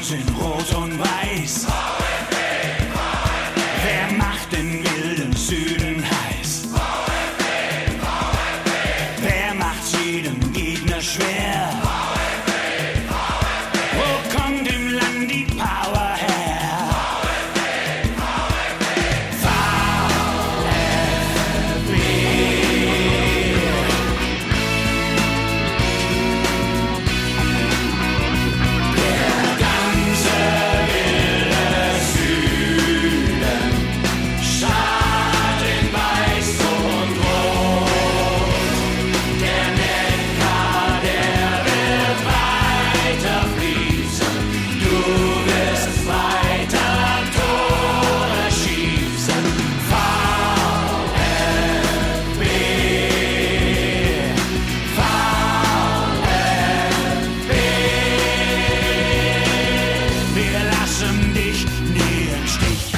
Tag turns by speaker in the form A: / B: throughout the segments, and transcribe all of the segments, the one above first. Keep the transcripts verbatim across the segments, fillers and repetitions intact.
A: sind rot und weiß. VfB, VfB. Wer macht den wilden Süden heiß? VfB, VfB. Wer macht's jedem Gegner schwer? VfB, VfB. Wo kommt im Land die Power her? VfB, VfB. VfB. Der ganze wilde Süden strahlt in Weiß und Rot. Der Neckar, der wird weiter fließen. Du wirst weiter Tore schießen. VfB, VfB. Wir lassen dich nie im Stich.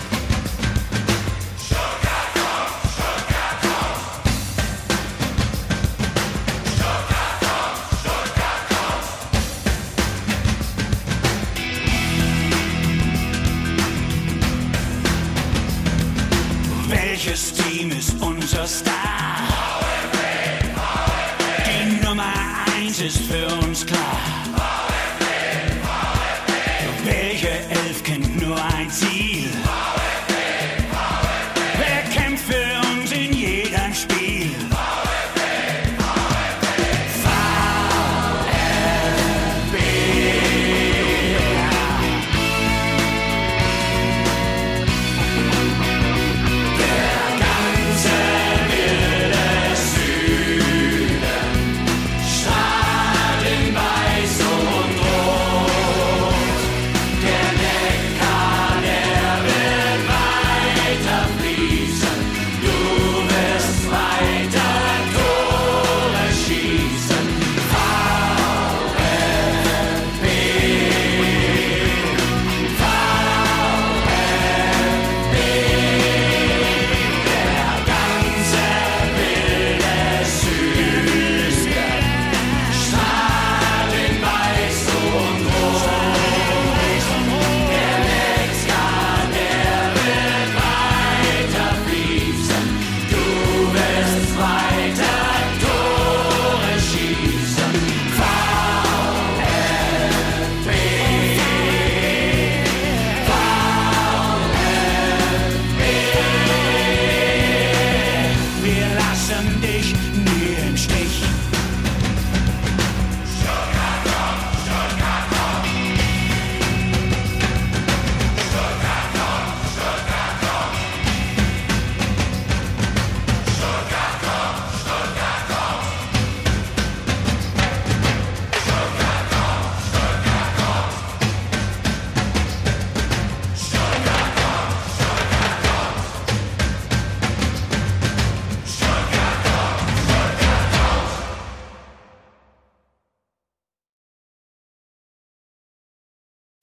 A: Stuttgart kommt, Stuttgart kommt. Stuttgart kommt, Stuttgart kommt. Welches Team ist unser Star? VfB, VfB. Die Nummer eins ist für uns klar.